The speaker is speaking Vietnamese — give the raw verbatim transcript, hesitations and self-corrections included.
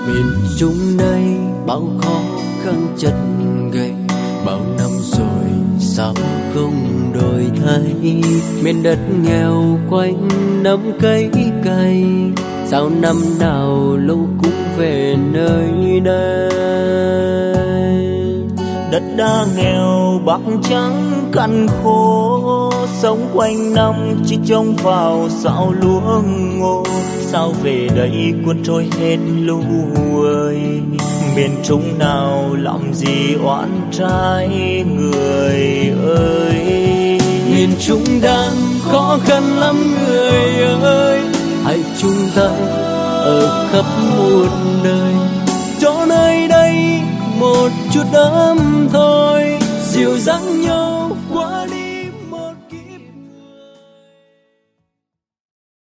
Miền Trung đây bao khó khăn chất gầy, bao năm rồi sao không đổi thay. Miền đất nghèo quanh năm cây cày, sao năm nào lâu cũng về nơi đây. Đất đá nghèo bạc trắng cằn khô, sống quanh năm chỉ trông vào sao lúa ngô. Sao về đây cuốn trôi hết lũ ơi, miền Trung nào làm gì oán trái người ơi. Miền Trung đang khó khăn lắm người ơi, hãy chung tay ở khắp một nơi, cho nơi đây một chút ấm thôi, dịu dàng nhớ